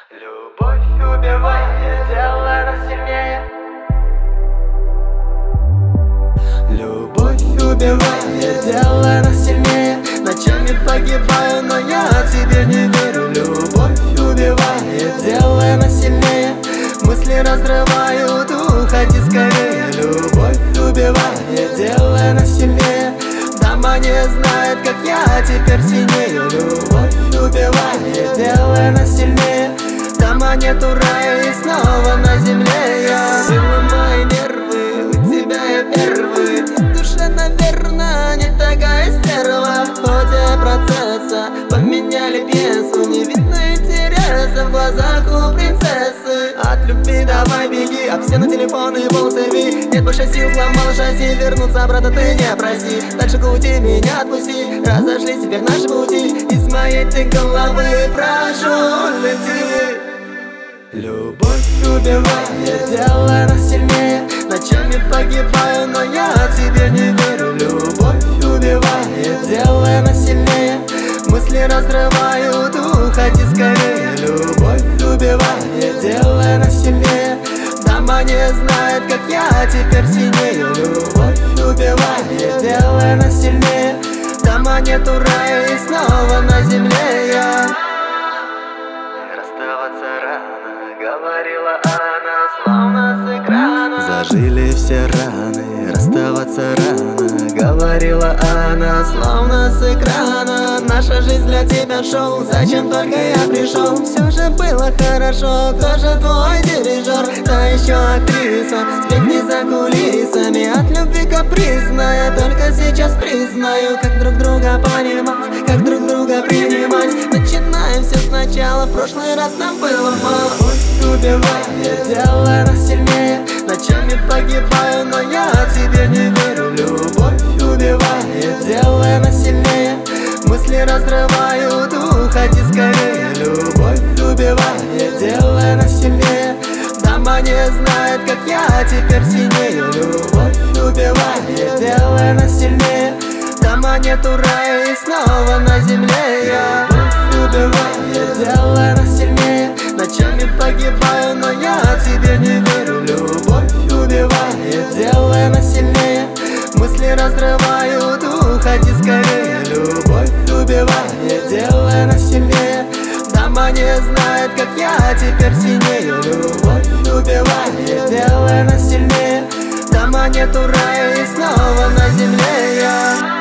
Любовь убивает, делая нас сильнее. Любовь убивает, делая нас сильнее. Ночами погибаю, но я тебе не верю. Любовь убивает, делая нас сильнее. Мысли разрывают, уходи скорее. Любовь убивает, делая нас сильнее. Дома не знает, как я теперь синею. Любовь убивает, делая нас сильнее. Дома нету рая и снова на земле я. Сила мои нервы, у тебя я первый. В душе, наверное, не такая стерва. В ходе процесса поменяли пьесу. Не видно интереса в глазах у принцессы. От любви давай беги, об стену телефоны ползави. Нет больше сил, сломал шасси, вернуться обратно ты не проси. Дальше крути, меня отпусти, разошлись теперь наши пути. Из моей ты головы прошу, лети. Любовь убивает, делая нас сильнее. Ночами погибаю, но я тебе не верю. Любовь убивает, делая нас сильнее. Мысли разрывают, уходи скорее. Любовь убивает, делая нас сильнее. Дома не знает, как я теперь синею. Любовь убивает, делая нас сильнее. Дома нету рая и снова на земле я. Расставаться рано, говорила она, словно с экрана. Зажили все раны, расставаться рано, говорила она, словно с экрана. Наша жизнь для тебя шоу, зачем только я пришел? Все же было хорошо, кто же твой дирижер? Та еще актриса, сбегни за кулисами. От любви капризная, только сейчас признаю. Как друг друга понимать, как друг друга принимать. Начинаем все сначала, в прошлый раз нам было мало. Любовь убивает, делая нас сильнее. Ночами погибаю, но я тебе не верю. Любовь убивает, делая нас сильнее. Мысли разрывают, уходи скорее. Любовь убивает, делая нас сильнее. Дома не знает, как я теперь синею. Любовь убивает, делая нас сильнее. Дома нету рая и снова на земле я. Любовь убивает, делая нас сильнее. Ночами погибаю, но я тебе не верю. Любовь убивает, делая нас сильнее. Мысли разрывают, уходи скорее. Любовь убивает, делая нас сильнее. Дома не знает, как я теперь синею. Любовь убивает, делая нас сильнее. Дома нету рая и снова на земле я.